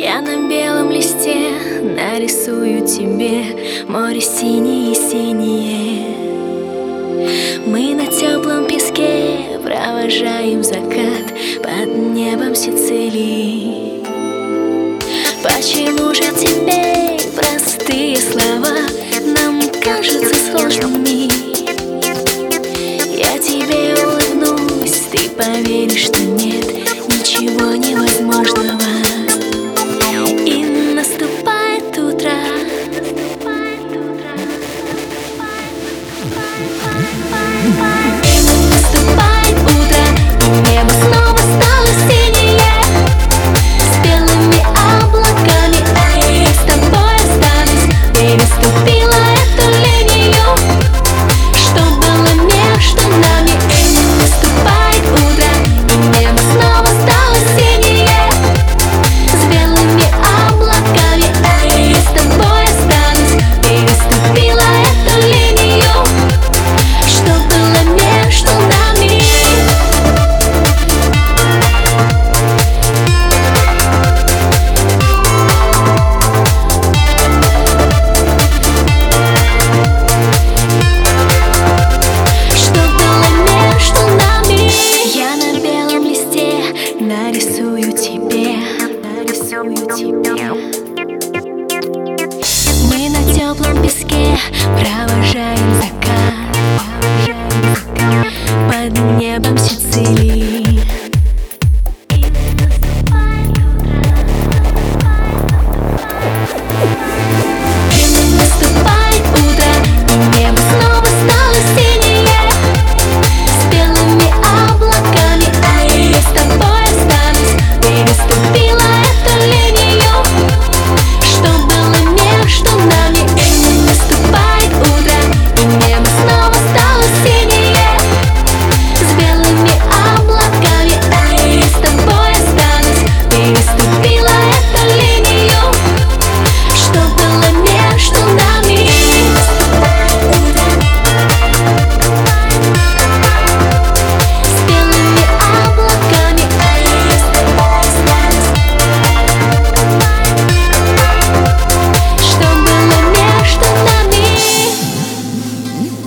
Я на белом листе нарисую тебе море синее-синее. Мы на теплом песке провожаем закат под небом Сицилии. Почему же теперь простые слова нам кажутся сложными? Я тебе улыбнусь, ты поверишь, что нет ничего невозможного. И наступает утро. Наступает утро, и небо снова стало синее, с белыми облаками. Я с тобой останусь, переступила эту линию, что было между нами. Наступает утро, и небо снова стало синее, с белыми облаками. Я с тобой останусь, переступила эту линию, что было между нами. Что было между нами? Я на белом листе нарисую тебе. Мы на теплом песке провожаем закат